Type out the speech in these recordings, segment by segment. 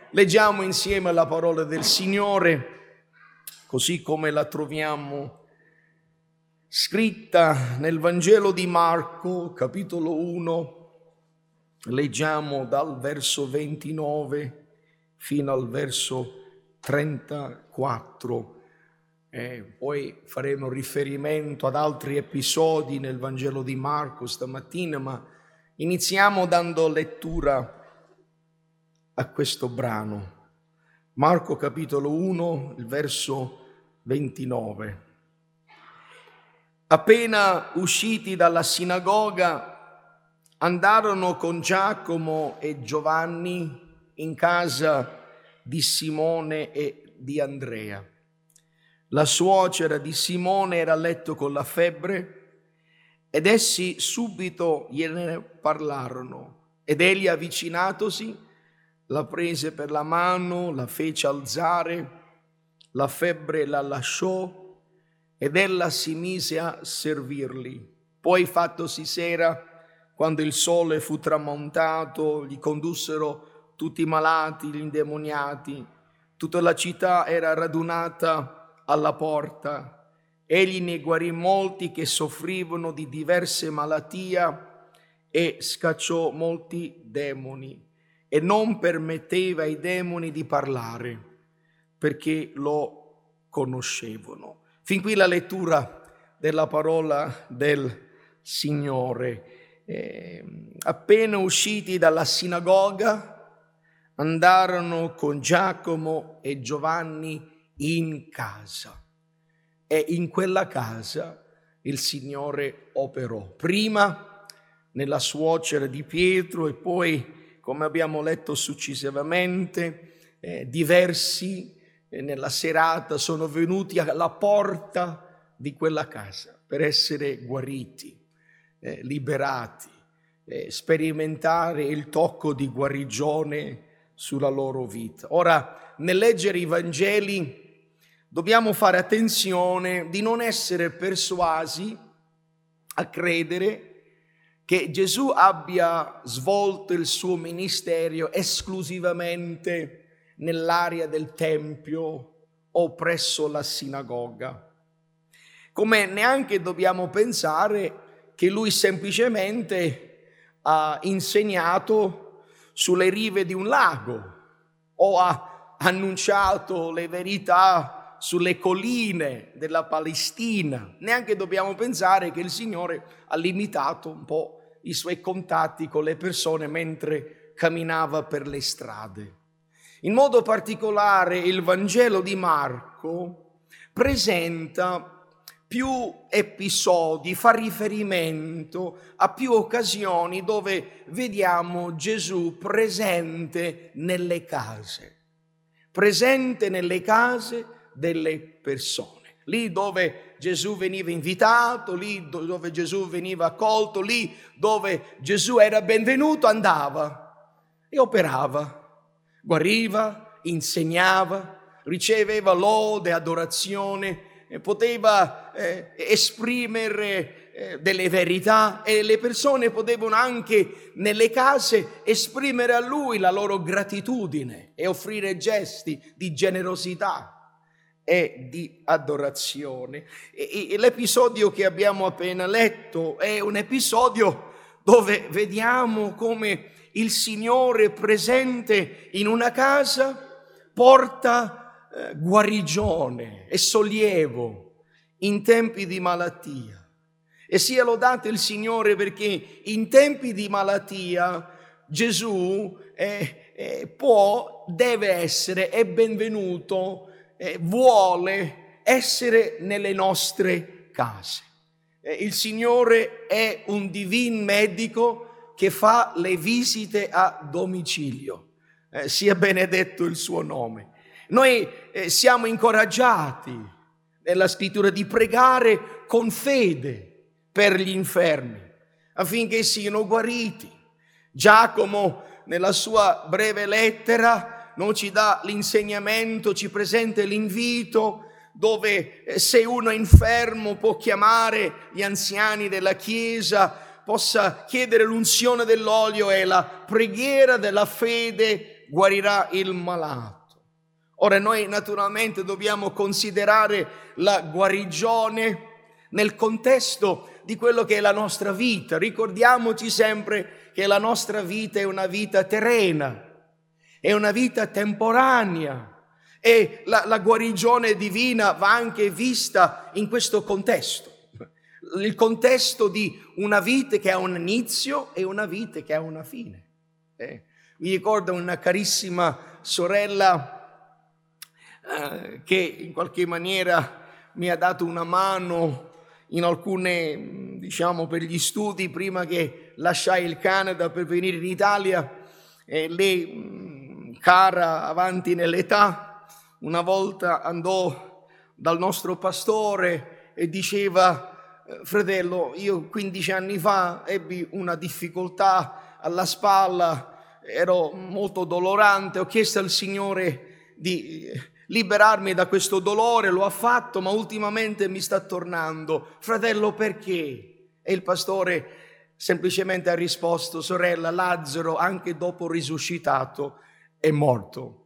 Leggiamo insieme la parola del Signore, così come la troviamo scritta nel Vangelo di Marco, capitolo 1. Leggiamo dal verso 29 fino al verso 34. Poi faremo riferimento ad altri episodi nel Vangelo di Marco stamattina, ma iniziamo dando lettura a questo brano. Marco capitolo 1, il verso 29. Appena usciti dalla sinagoga, andarono con Giacomo e Giovanni in casa di Simone e di Andrea. La suocera di Simone era a letto con la febbre ed essi subito gliene parlarono. Ed egli, avvicinatosi, la prese per la mano, la fece alzare, la febbre la lasciò ed ella si mise a servirli. Poi, fattosi sera, quando il sole fu tramontato, gli condussero tutti i malati, gli indemoniati. Tutta la città era radunata alla porta. Egli ne guarì molti che soffrivano di diverse malattie e scacciò molti demoni. E non permetteva ai demoni di parlare, perché lo conoscevano. Fin qui la lettura della parola del Signore. Appena usciti dalla sinagoga, andarono con Giacomo e Giovanni in casa. E in quella casa il Signore operò. Prima nella suocera di Pietro e poi, come abbiamo letto successivamente, diversi nella serata sono venuti alla porta di quella casa per essere guariti, liberati, sperimentare il tocco di guarigione sulla loro vita. Ora, nel leggere i Vangeli dobbiamo fare attenzione di non essere persuasi a credere che Gesù abbia svolto il suo ministero esclusivamente nell'area del Tempio o presso la sinagoga. Come neanche dobbiamo pensare che lui semplicemente ha insegnato sulle rive di un lago o ha annunciato le verità sulle colline della Palestina. Neanche dobbiamo pensare che il Signore ha limitato un po' i suoi contatti con le persone mentre camminava per le strade. In modo particolare il Vangelo di Marco presenta più episodi, fa riferimento a più occasioni dove vediamo Gesù presente nelle case delle persone. Lì dove Gesù veniva invitato, lì dove Gesù veniva accolto, lì dove Gesù era benvenuto, andava e operava, guariva, insegnava, riceveva lode, adorazione, poteva esprimere delle verità e le persone potevano anche nelle case esprimere a lui la loro gratitudine e offrire gesti di generosità e di adorazione. E l'episodio che abbiamo appena letto è un episodio dove vediamo come il Signore presente in una casa porta guarigione e sollievo in tempi di malattia. E sia lodato il Signore perché in tempi di malattia Gesù deve essere, è benvenuto, vuole essere nelle nostre case. Il Signore è un divin medico che fa le visite a domicilio. Sia benedetto il suo nome. Noi siamo incoraggiati nella scrittura di pregare con fede per gli infermi affinché siano guariti. Giacomo nella sua breve lettera non ci dà l'insegnamento, ci presenta l'invito dove se uno è infermo può chiamare gli anziani della chiesa, possa chiedere l'unzione dell'olio e la preghiera della fede guarirà il malato. Ora noi naturalmente dobbiamo considerare la guarigione nel contesto di quello che è la nostra vita. Ricordiamoci sempre che la nostra vita è una vita terrena, è una vita temporanea e la guarigione divina va anche vista in questo contesto. Il contesto di una vita che ha un inizio e una vita che ha una fine. Mi ricordo una carissima sorella che in qualche maniera mi ha dato una mano in alcune, per gli studi prima che lasciai il Canada per venire in Italia. Lei, cara, avanti nell'età, una volta andò dal nostro pastore e diceva: fratello, io 15 anni fa ebbi una difficoltà alla spalla, ero molto dolorante, ho chiesto al Signore di liberarmi da questo dolore, lo ha fatto, ma ultimamente mi sta tornando. Fratello, perché? E il pastore semplicemente ha risposto: sorella, Lazzaro, anche dopo risuscitato, è morto.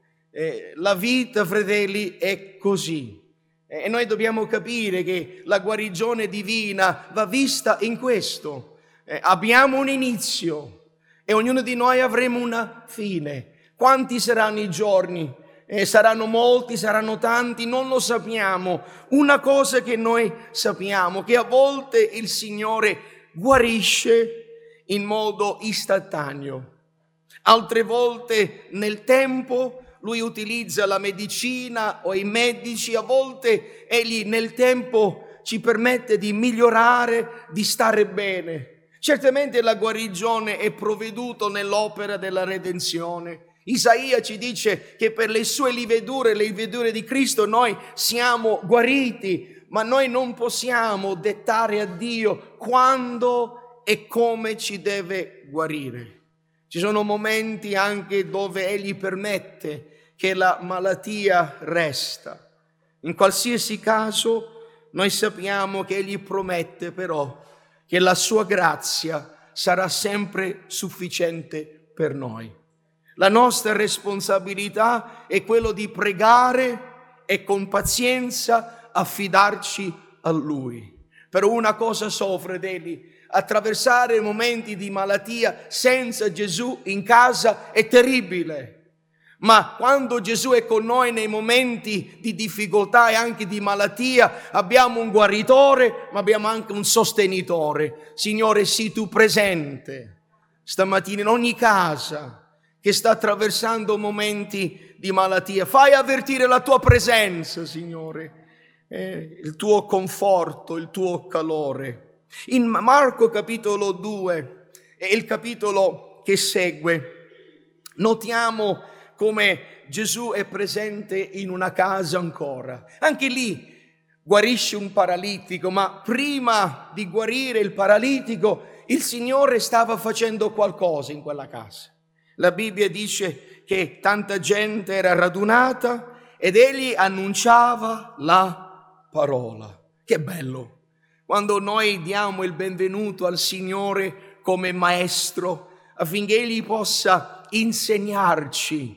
La vita, fratelli, è così. E noi dobbiamo capire che la guarigione divina va vista in questo. Abbiamo un inizio e ognuno di noi avremo una fine. Quanti saranno i giorni? Saranno molti, saranno tanti, non lo sappiamo. Una cosa che noi sappiamo, che a volte il Signore guarisce in modo istantaneo, altre volte nel tempo Lui utilizza la medicina o i medici, a volte Egli nel tempo ci permette di migliorare, di stare bene. Certamente la guarigione è provveduto nell'opera della redenzione. Isaia ci dice che per le sue livedure, le livedure di Cristo, noi siamo guariti, ma noi non possiamo dettare a Dio quando e come ci deve guarire. Ci sono momenti anche dove Egli permette che la malattia resta. In qualsiasi caso, noi sappiamo che Egli promette però che la sua grazia sarà sempre sufficiente per noi. La nostra responsabilità è quello di pregare e con pazienza affidarci a Lui. Però una cosa so, fratelli, attraversare momenti di malattia senza Gesù in casa è terribile. Ma quando Gesù è con noi nei momenti di difficoltà e anche di malattia, abbiamo un guaritore, ma abbiamo anche un sostenitore. Signore, sii tu presente stamattina in ogni casa che sta attraversando momenti di malattia. Fai avvertire la tua presenza, Signore, il tuo conforto, il tuo calore. In Marco capitolo 2 e il capitolo che segue, notiamo come Gesù è presente in una casa ancora. Anche lì guarisce un paralitico, ma prima di guarire il paralitico, il Signore stava facendo qualcosa in quella casa. La Bibbia dice che tanta gente era radunata ed egli annunciava la parola. Che bello! Quando noi diamo il benvenuto al Signore come maestro, affinché egli possa insegnarci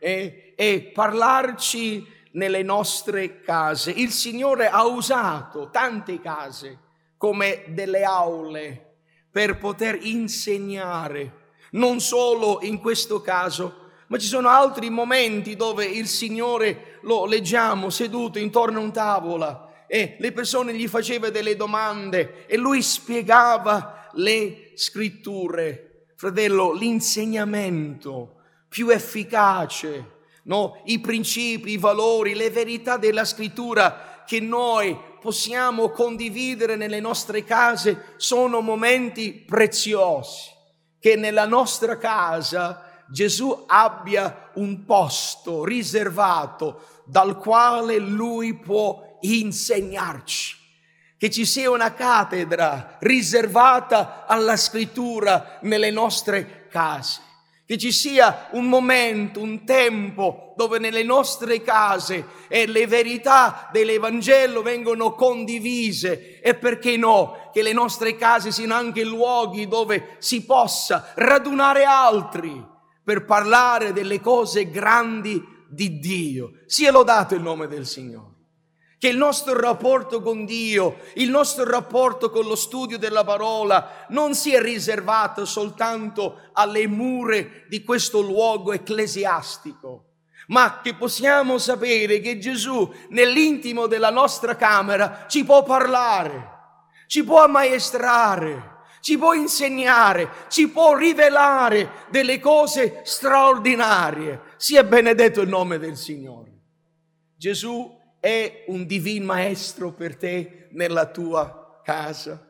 e parlarci nelle nostre case. Il Signore ha usato tante case come delle aule per poter insegnare. Non solo in questo caso, ma ci sono altri momenti dove il Signore lo leggiamo seduto intorno a un tavola e le persone gli facevano delle domande e lui spiegava le scritture. Fratello, l'insegnamento più efficace, no? I principi, i valori, le verità della scrittura che noi possiamo condividere nelle nostre case sono momenti preziosi. Che nella nostra casa Gesù abbia un posto riservato dal quale Lui può insegnarci. Che ci sia una cattedra riservata alla scrittura nelle nostre case. Che ci sia un momento, un tempo dove nelle nostre case le verità dell'Evangelo vengono condivise e perché no, che le nostre case siano anche luoghi dove si possa radunare altri per parlare delle cose grandi di Dio. Sia lodato il nome del Signore. Che il nostro rapporto con Dio, il nostro rapporto con lo studio della parola non sia riservato soltanto alle mura di questo luogo ecclesiastico, ma che possiamo sapere che Gesù nell'intimo della nostra camera ci può parlare, ci può ammaestrare, ci può insegnare, ci può rivelare delle cose straordinarie. Sia benedetto il nome del Signore. Gesù è un divin maestro per te nella tua casa.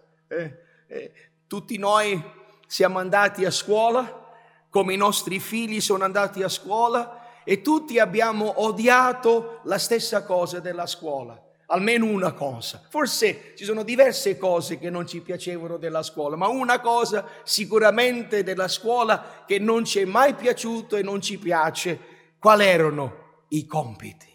Tutti noi siamo andati a scuola, come i nostri figli sono andati a scuola, e tutti abbiamo odiato la stessa cosa della scuola. Almeno una cosa. Forse ci sono diverse cose che non ci piacevano della scuola, ma una cosa sicuramente della scuola che non ci è mai piaciuto e non ci piace. Quali erano? I compiti.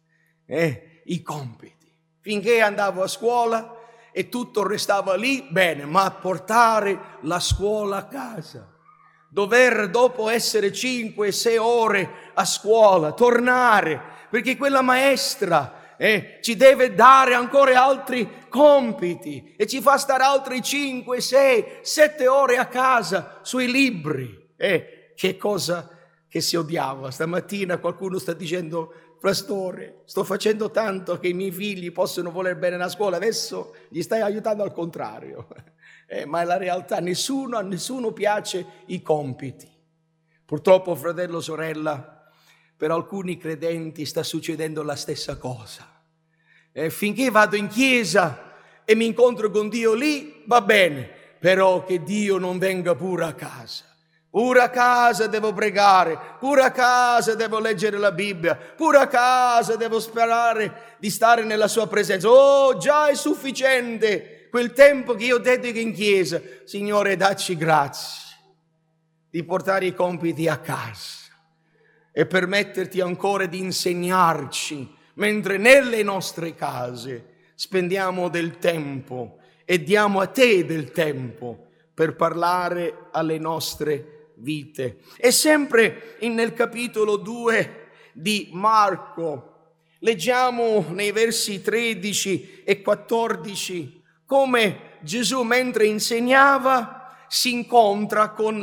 I compiti. Finché andavo a scuola e tutto restava lì, bene, ma portare la scuola a casa, dover dopo essere 5-6 ore a scuola, tornare, perché quella maestra ci deve dare ancora altri compiti e ci fa stare altri 5, 6, 7 ore a casa sui libri. Che cosa che si odiava. Stamattina qualcuno sta dicendo: pastore, sto facendo tanto che i miei figli possono voler bene a scuola, adesso gli stai aiutando al contrario. Ma è la realtà, a nessuno piace i compiti. Purtroppo, fratello, sorella, per alcuni credenti sta succedendo la stessa cosa. Finché vado in chiesa e mi incontro con Dio lì, va bene, però che Dio non venga pure a casa. Pure a casa devo pregare, pure a casa devo leggere la Bibbia, pure a casa devo sperare di stare nella sua presenza. Oh, già è sufficiente quel tempo che io dedico in chiesa. Signore, dacci grazie di portare i compiti a casa e permetterti ancora di insegnarci, mentre nelle nostre case spendiamo del tempo e diamo a te del tempo per parlare alle nostre vite. E sempre nel capitolo 2 di Marco leggiamo nei versi 13 e 14 come Gesù, mentre insegnava, si incontra con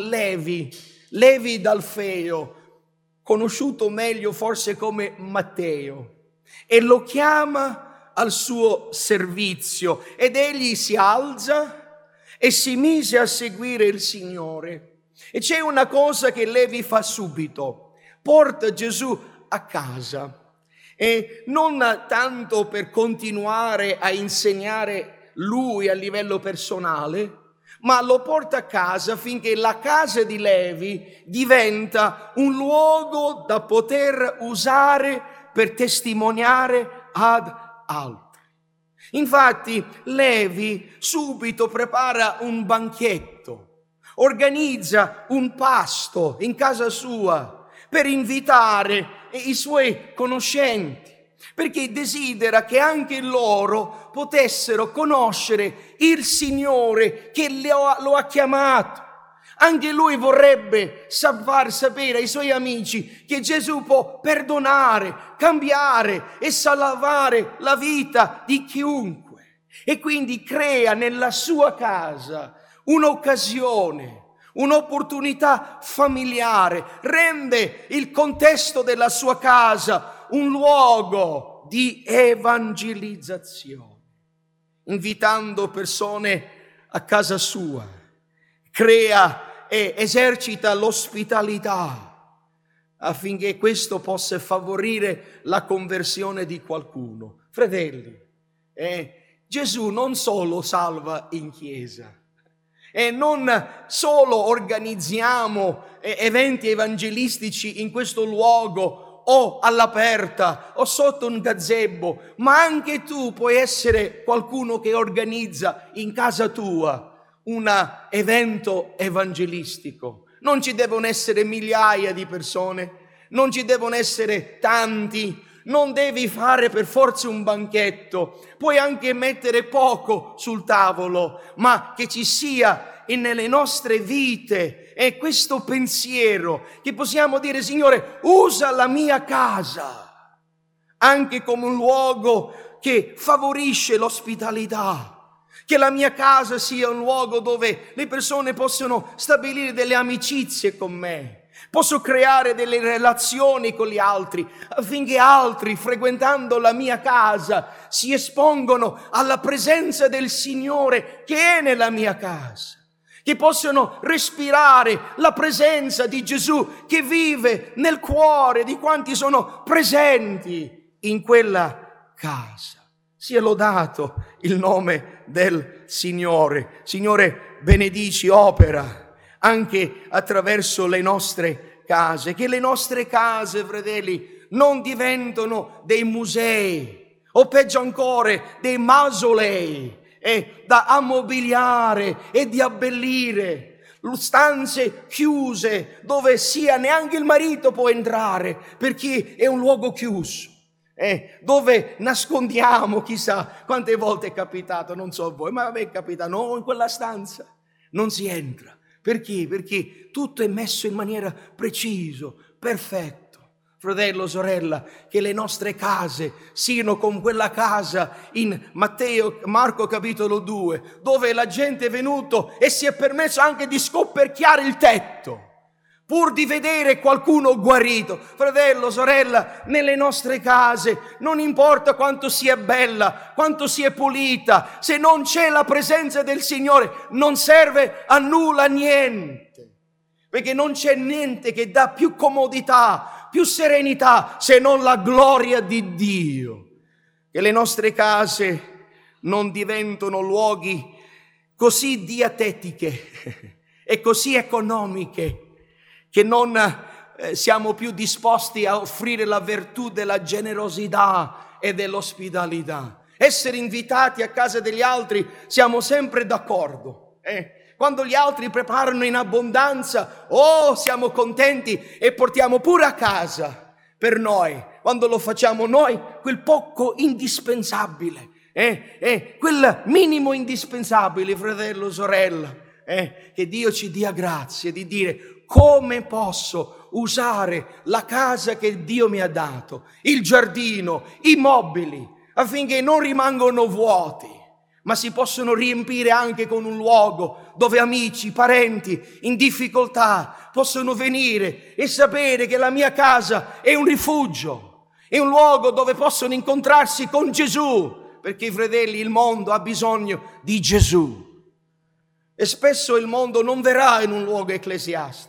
Levi d'Alfeo, conosciuto meglio forse come Matteo, e lo chiama al suo servizio, ed egli si alza e si mise a seguire il Signore. E c'è una cosa che Levi fa subito: porta Gesù a casa, e non tanto per continuare a insegnare lui a livello personale, ma lo porta a casa finché la casa di Levi diventa un luogo da poter usare per testimoniare ad altri. Infatti Levi subito prepara un banchetto, organizza un pasto in casa sua per invitare i suoi conoscenti, perché desidera che anche loro potessero conoscere il Signore che lo ha chiamato. Anche lui vorrebbe far sapere ai suoi amici che Gesù può perdonare, cambiare e salvare la vita di chiunque. E quindi crea nella sua casa un'occasione, un'opportunità familiare, rende il contesto della sua casa un luogo di evangelizzazione, invitando persone a casa sua, crea e esercita l'ospitalità affinché questo possa favorire la conversione di qualcuno. Fratelli, Gesù non solo salva in chiesa, e non solo organizziamo eventi evangelistici in questo luogo o all'aperta o sotto un gazebo, ma anche tu puoi essere qualcuno che organizza in casa tua un evento evangelistico. Non ci devono essere migliaia di persone, non ci devono essere tanti, non devi fare per forza un banchetto, puoi anche mettere poco sul tavolo, ma che ci sia nelle nostre vite è questo pensiero che possiamo dire: Signore, usa la mia casa anche come un luogo che favorisce l'ospitalità, che la mia casa sia un luogo dove le persone possono stabilire delle amicizie con me, posso creare delle relazioni con gli altri, affinché altri, frequentando la mia casa, si espongono alla presenza del Signore che è nella mia casa, che possono respirare la presenza di Gesù che vive nel cuore di quanti sono presenti in quella casa. Sia lodato il nome del Signore. Signore, benedici, opera anche attraverso le nostre case, che le nostre case, fratelli, non diventano dei musei o peggio ancora dei mausolei da ammobiliare e di abbellire, stanze chiuse dove sia neanche il marito può entrare perché è un luogo chiuso. Dove nascondiamo, chissà quante volte è capitato, non so a voi, ma a me è capitato, no, in quella stanza non si entra. Perché? Perché tutto è messo in maniera preciso, perfetto. Fratello, sorella, che le nostre case siano come quella casa in Marco capitolo 2, dove la gente è venuto e si è permesso anche di scoperchiare il tetto, pur di vedere qualcuno guarito. Fratello, sorella, nelle nostre case non importa quanto sia bella, quanto sia pulita, se non c'è la presenza del Signore non serve a nulla, niente, perché non c'è niente che dà più comodità, più serenità, se non la gloria di Dio. Che le nostre case non diventano luoghi così dietetiche e così economiche che non siamo più disposti a offrire la virtù della generosità e dell'ospitalità. Essere invitati a casa degli altri siamo sempre d'accordo. Quando gli altri preparano in abbondanza, siamo contenti e portiamo pure a casa per noi. Quando lo facciamo noi, quel poco indispensabile, quel minimo indispensabile, fratello, sorella, che Dio ci dia grazie di dire: come posso usare la casa che Dio mi ha dato, il giardino, i mobili, affinché non rimangano vuoti, ma si possono riempire anche con un luogo dove amici, parenti in difficoltà possono venire e sapere che la mia casa è un rifugio, è un luogo dove possono incontrarsi con Gesù, perché, fratelli, il mondo ha bisogno di Gesù. E spesso il mondo non verrà in un luogo ecclesiastico,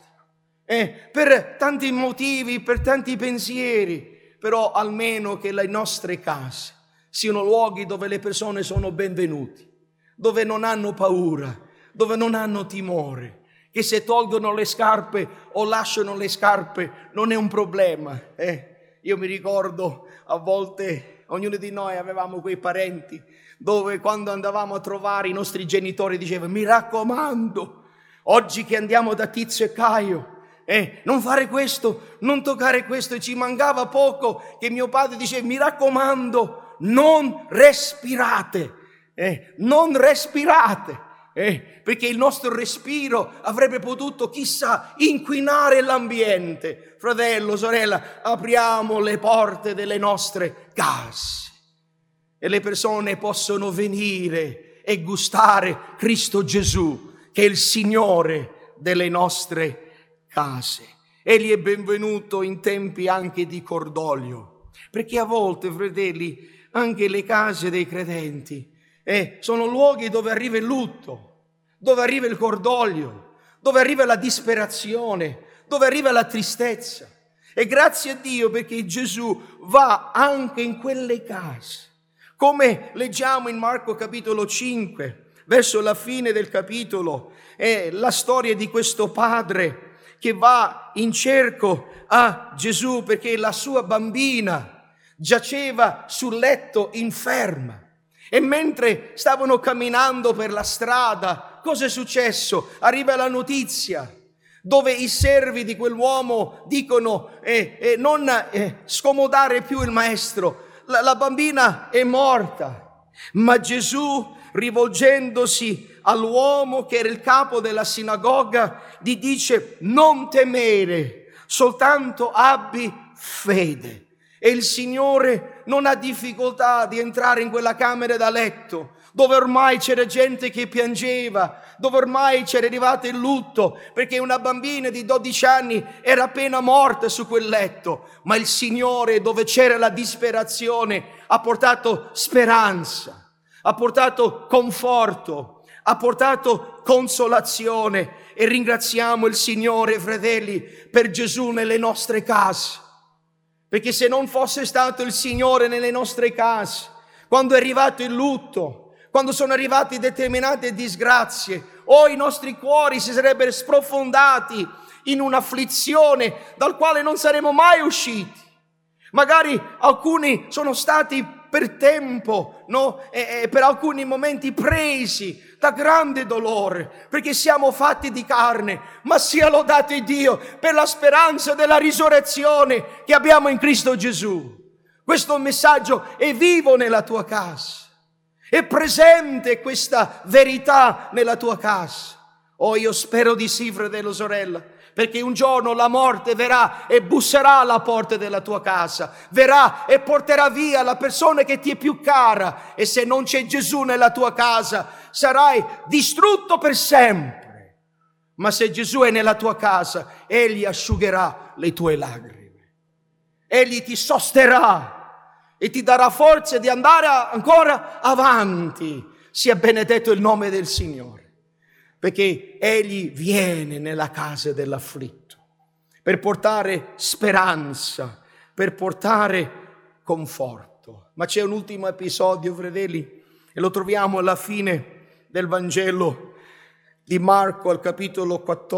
per tanti motivi, per tanti pensieri, però almeno che le nostre case siano luoghi dove le persone sono benvenuti, dove non hanno paura, dove non hanno timore, che se tolgono le scarpe o lasciano le scarpe non è un problema. Io mi ricordo, a volte ognuno di noi avevamo quei parenti dove quando andavamo a trovare i nostri genitori diceva: mi raccomando, oggi che andiamo da Tizio e Caio, non fare questo, non toccare questo. E ci mancava poco che mio padre diceva: mi raccomando, non respirate, non respirate, perché il nostro respiro avrebbe potuto, chissà, inquinare l'ambiente. Fratello, sorella, apriamo le porte delle nostre case e le persone possono venire e gustare Cristo Gesù, che è il Signore delle nostre case. Egli è benvenuto in tempi anche di cordoglio, perché a volte, fratelli, anche le case dei credenti sono luoghi dove arriva il lutto, dove arriva il cordoglio, dove arriva la disperazione, dove arriva la tristezza. E grazie a Dio perché Gesù va anche in quelle case. Come leggiamo in Marco capitolo 5, verso la fine del capitolo, è la storia di questo padre che va in cerco a Gesù perché la sua bambina giaceva sul letto inferma. E mentre stavano camminando per la strada, cosa è successo? Arriva la notizia dove i servi di quell'uomo dicono non scomodare più il maestro, la bambina è morta. Ma Gesù rivolgendosi all'uomo che era il capo della sinagoga, gli dice: non temere, soltanto abbi fede. E il Signore non ha difficoltà di entrare in quella camera da letto, dove ormai c'era gente che piangeva, dove ormai c'era arrivato il lutto, perché una bambina di 12 anni era appena morta su quel letto. Ma il Signore, dove c'era la disperazione, ha portato speranza, ha portato conforto, ha portato consolazione. E ringraziamo il Signore, fratelli, per Gesù nelle nostre case. Perché se non fosse stato il Signore nelle nostre case, quando è arrivato il lutto, quando sono arrivate determinate disgrazie, i nostri cuori si sarebbero sprofondati in un'afflizione dal quale non saremmo mai usciti. Magari alcuni sono stati per tempo, per alcuni momenti presi da grande dolore, perché siamo fatti di carne, ma sia lodato Dio per la speranza della risurrezione che abbiamo in Cristo Gesù. Questo messaggio è vivo nella tua casa, è presente questa verità nella tua casa. Io spero di sì, fratello, sorella, perché un giorno la morte verrà e busserà alla porta della tua casa, verrà e porterà via la persona che ti è più cara, e se non c'è Gesù nella tua casa sarai distrutto per sempre. Ma se Gesù è nella tua casa, Egli asciugherà le tue lacrime, Egli ti sosterrà e ti darà forza di andare ancora avanti. Sia benedetto il nome del Signore. Perché Egli viene nella casa dell'afflitto per portare speranza, per portare conforto. Ma c'è un ultimo episodio, fratelli, e lo troviamo alla fine del Vangelo di Marco, al capitolo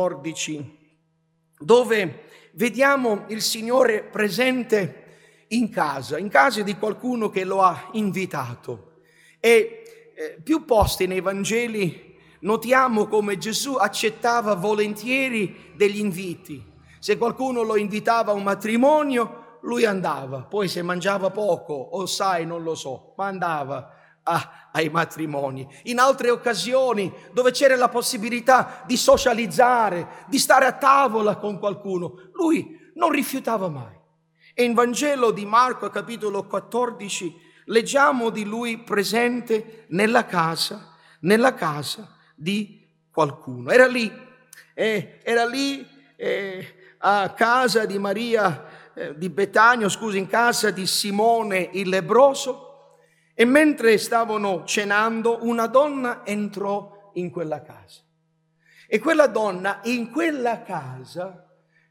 14, dove vediamo il Signore presente in casa di qualcuno che lo ha invitato. E più posti nei Vangeli notiamo come Gesù accettava volentieri degli inviti. Se qualcuno lo invitava a un matrimonio, lui andava. Poi se mangiava poco, o non lo so, ma andava ai matrimoni. In altre occasioni, dove c'era la possibilità di socializzare, di stare a tavola con qualcuno, lui non rifiutava mai. E in Vangelo di Marco, capitolo 14, leggiamo di lui presente nella casa di qualcuno. Era lì a casa di Maria di Betania, in casa di Simone il lebbroso, e mentre stavano cenando una donna entrò in quella casa, e quella donna in quella casa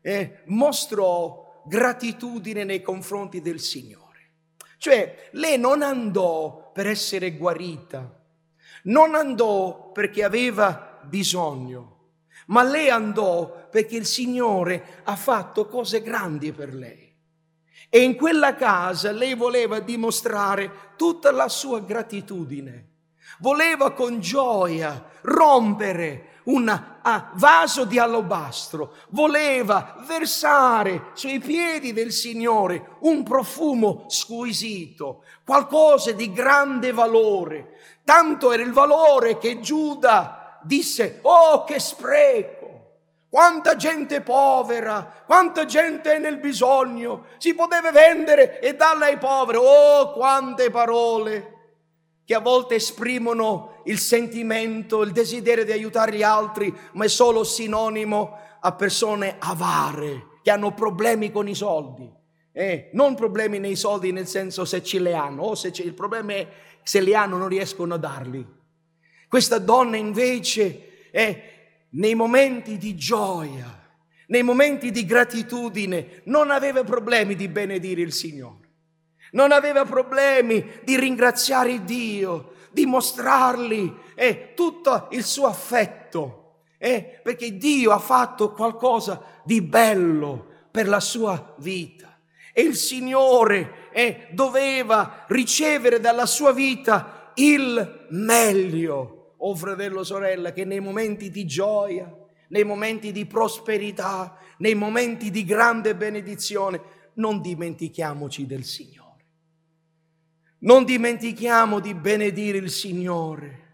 mostrò gratitudine nei confronti del Signore. Cioè, lei non andò per essere guarita, non andò perché aveva bisogno, ma lei andò perché il Signore ha fatto cose grandi per lei. E in quella casa lei voleva dimostrare tutta la sua gratitudine. Voleva con gioia rompere un vaso di alabastro, voleva versare sui piedi del Signore un profumo squisito, qualcosa di grande valore. Tanto era il valore che Giuda disse: oh, che spreco! Quanta gente povera, quanta gente è nel bisogno, si poteva vendere e darla ai poveri. Oh, quante parole che a volte esprimono il sentimento, il desiderio di aiutare gli altri, ma è solo sinonimo a persone avare, che hanno problemi con i soldi. Non problemi nei soldi nel senso se ce li hanno, il problema è se li hanno non riescono a darli. Questa donna invece nei momenti di gioia, nei momenti di gratitudine, non aveva problemi di benedire il Signore. Non aveva problemi di ringraziare Dio, di mostrargli tutto il suo affetto, perché Dio ha fatto qualcosa di bello per la sua vita. E il Signore doveva ricevere dalla sua vita il meglio. Oh fratello, sorella, che nei momenti di gioia, nei momenti di prosperità, nei momenti di grande benedizione, non dimentichiamoci del Signore. Non dimentichiamo di benedire il Signore.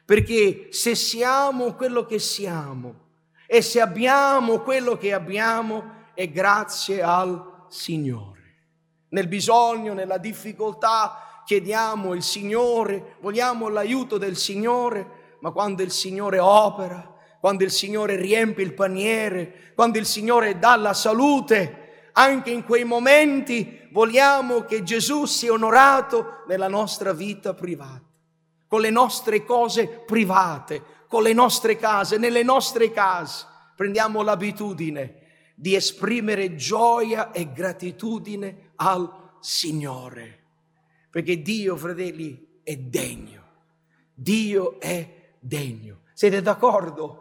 perché se siamo quello che siamo e se abbiamo quello che abbiamo è grazie al Signore. Nel bisogno, nella difficoltà chiediamo il Signore, vogliamo l'aiuto del Signore, ma quando il Signore opera, quando il Signore riempie il paniere, quando il Signore dà la salute, anche in quei momenti vogliamo che Gesù sia onorato nella nostra vita privata, con le nostre cose private, con le nostre case, nelle nostre case. Prendiamo l'abitudine di esprimere gioia e gratitudine al Signore, perché Dio, fratelli, è degno. Dio è degno. Siete d'accordo?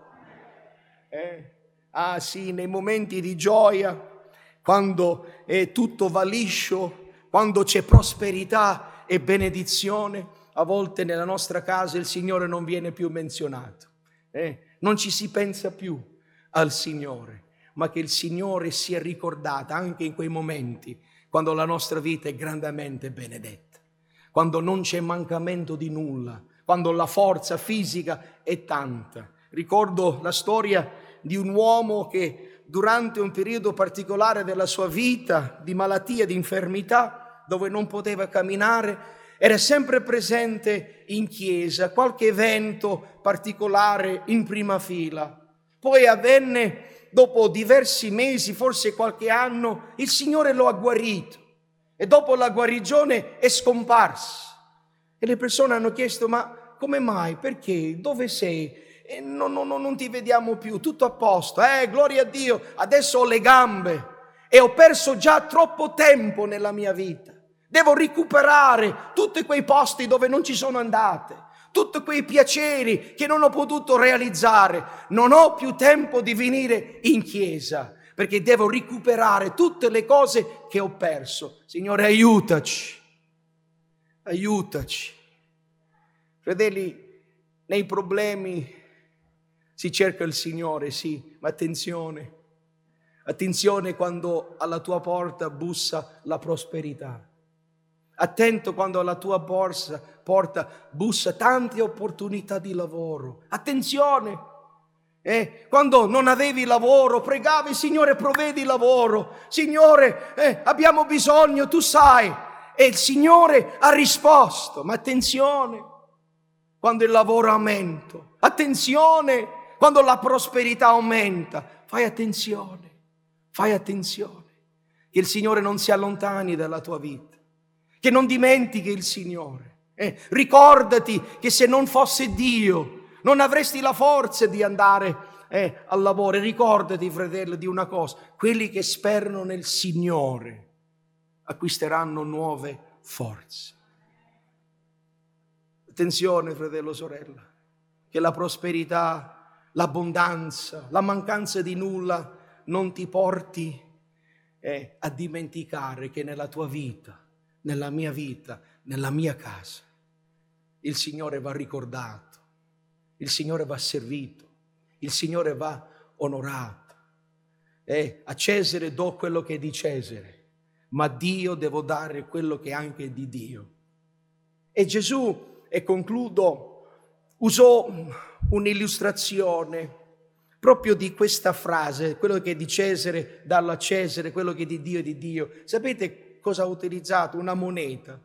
Ah sì, nei momenti di gioia, quando tutto va liscio, quando c'è prosperità e benedizione, a volte nella nostra casa il Signore non viene più menzionato. Non ci si pensa più al Signore, ma che il Signore sia ricordato anche in quei momenti quando la nostra vita è grandemente benedetta, quando non c'è mancamento di nulla, quando la forza fisica è tanta. Ricordo la storia di un uomo che durante un periodo particolare della sua vita, di malattia, di infermità, dove non poteva camminare, era sempre presente in chiesa, qualche evento particolare in prima fila. Poi avvenne, dopo diversi mesi, forse qualche anno, il Signore lo ha guarito e dopo la guarigione è scomparso. E le persone hanno chiesto: ma come mai? Perché? Dove sei? E non ti vediamo più, tutto a posto. Gloria a Dio, adesso ho le gambe e ho perso già troppo tempo nella mia vita. Devo recuperare tutti quei posti dove non ci sono andate, tutti quei piaceri che non ho potuto realizzare. Non ho più tempo di venire in chiesa perché devo recuperare tutte le cose che ho perso. Signore, aiutaci, aiutaci. Fratelli, nei problemi si cerca il Signore, sì, ma attenzione. Attenzione quando alla tua porta bussa la prosperità. Attento quando alla tua porta bussa tante opportunità di lavoro. Attenzione! Quando non avevi lavoro, pregavi: Signore, provvedi lavoro. Signore, abbiamo bisogno, tu sai. E il Signore ha risposto. Ma attenzione quando il lavoro aumenta. Attenzione quando la prosperità aumenta. Fai attenzione. Che il Signore non si allontani dalla tua vita. Che non dimentichi il Signore. Ricordati che se non fosse Dio non avresti la forza di andare al lavoro. Ricordati, fratello, di una cosa: quelli che sperano nel Signore acquisteranno nuove forze. Attenzione, fratello, sorella, che la prosperità, l'abbondanza, la mancanza di nulla non ti porti a dimenticare che nella tua vita, nella mia vita, nella mia casa, il Signore va ricordato, il Signore va servito, il Signore va onorato. A Cesare do quello che è di Cesare, ma a Dio devo dare quello che è anche di Dio. E Gesù, e concludo, usò un'illustrazione proprio di questa frase: quello che è di Cesare dallo a Cesare, quello che è di Dio è di Dio. Sapete cosa ha utilizzato? Una moneta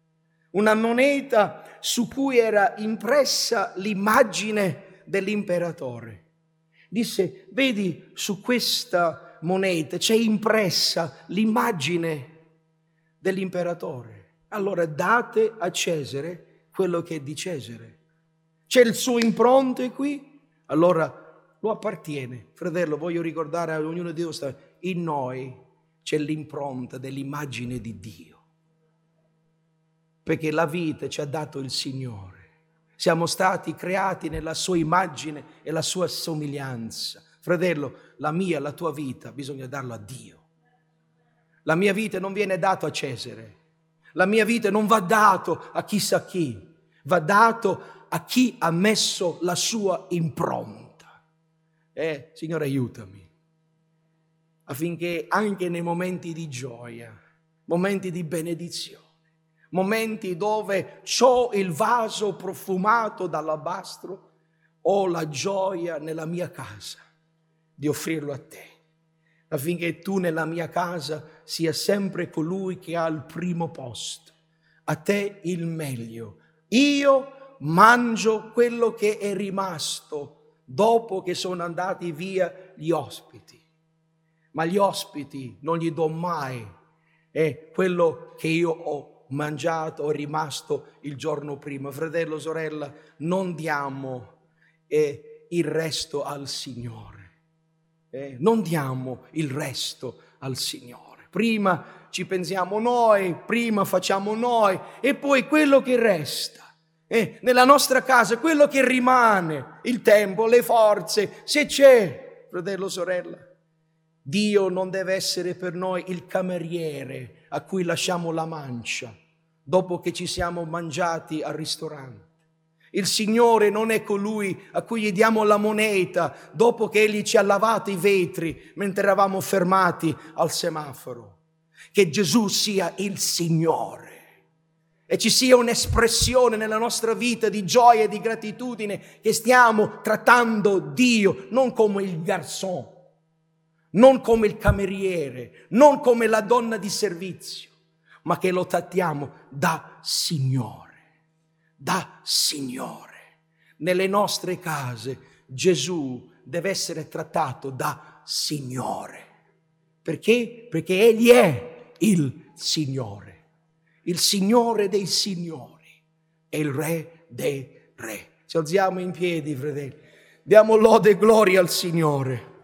su cui era impressa l'immagine dell'imperatore. Disse: vedi, su questa moneta c'è impressa l'immagine dell'imperatore. Allora date a Cesare quello che è di Cesare. C'è il suo impronte qui, allora lo appartiene. Fratello, voglio ricordare a ognuno di voi: in noi c'è l'impronta dell'immagine di Dio, perché la vita ci ha dato il Signore. Siamo stati creati nella sua immagine e la sua somiglianza. Fratello, la mia, la tua vita bisogna darla a Dio. La mia vita non viene data a Cesare, la mia vita non va dato a chissà chi, va dato a chi ha messo la sua impronta. Signore, aiutami, affinché anche nei momenti di gioia, momenti di benedizione, momenti dove c'ho il vaso profumato dall'alabastro, ho la gioia nella mia casa di offrirlo a te, affinché tu nella mia casa sia sempre colui che ha il primo posto. A te il meglio. Io mangio quello che è rimasto dopo che sono andati via gli ospiti, ma gli ospiti non gli do mai quello che io ho mangiato o rimasto il giorno prima. Fratello, sorella, non diamo il resto al Signore. Non diamo il resto al Signore. Prima ci pensiamo noi, prima facciamo noi e poi quello che resta. Nella nostra casa, quello che rimane, il tempo, le forze, se c'è, fratello, sorella. Dio non deve essere per noi il cameriere a cui lasciamo la mancia dopo che ci siamo mangiati al ristorante. Il Signore non è colui a cui gli diamo la moneta dopo che Egli ci ha lavato i vetri mentre eravamo fermati al semaforo. Che Gesù sia il Signore e ci sia un'espressione nella nostra vita di gioia e di gratitudine che stiamo trattando Dio non come il garçon, non come il cameriere, non come la donna di servizio, ma che lo trattiamo da Signore. Da Signore. Nelle nostre case Gesù deve essere trattato da Signore. Perché? Perché Egli è il Signore dei Signori e il Re dei Re. Ci alziamo in piedi, fratelli. Diamo lode e gloria al Signore.